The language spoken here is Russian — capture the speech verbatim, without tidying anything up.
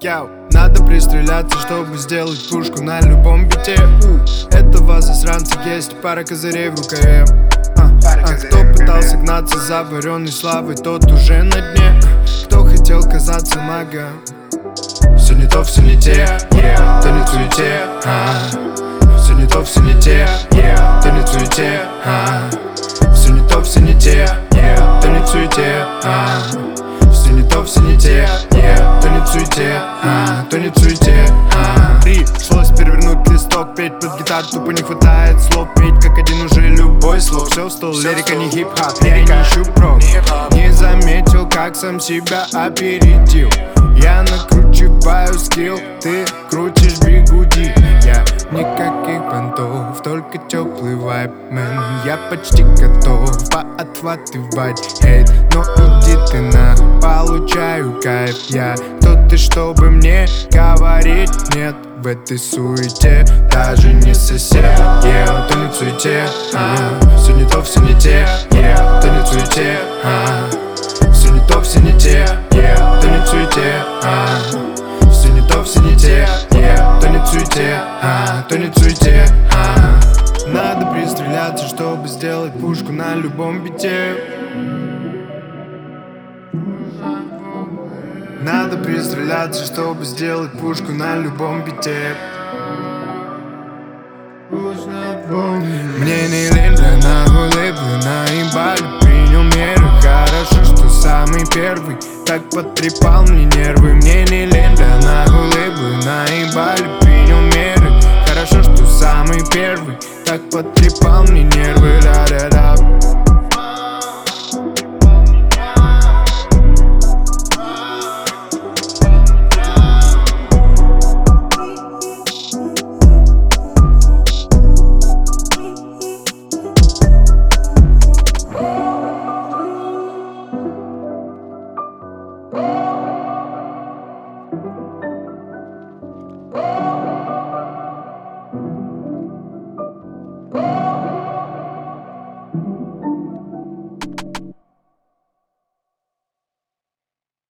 Яу. Надо пристреляться, чтобы сделать пушку на любом бите. У, этого засранца есть пара козырей в рукаве. А, а кто пытался гнаться за вареной славой, тот уже на дне. Кто хотел казаться магом, все не то, все не те, yeah. То не в суете, а. Все не то, все не те, yeah. То не в суете, а. Все не то, все не те, yeah. То не в суете, а. Все не то, все не те, yeah. То не в суете, а. То не в суете, а. Пришлось перевернуть листок, петь под гитару, тупо не хватает слов. Петь как один уже любой слог. Все в стол, лирика не хип-хоп, я не ищу проб. Не заметил, как сам себя опередил. Я накручиваю скилл, ты крутишь бигуди. Я никаких понтов, только теплый вайб, мэн. Я почти готов поотхватывать хейт, но иди ты на, получаю кайф. Я кто ты, чтобы мне говорить нет в этой суете. Даже не сосед, yeah. То не в суете, а. Все не то, все не те, yeah. То не в суете, а. Все не то, все не те, yeah. То не в суете, а. Все не то, все не те, yeah. То не в суете, а. То не в суете, а. Надо пристреляться, чтобы сделать пушку на любом бите. Надо пристреляться, чтобы сделать пушку на любом бите. Мне не лень, да нахуй лейблы наебали, принял меры. Хорошо, что самый первый так потрепал мне нервы. Мне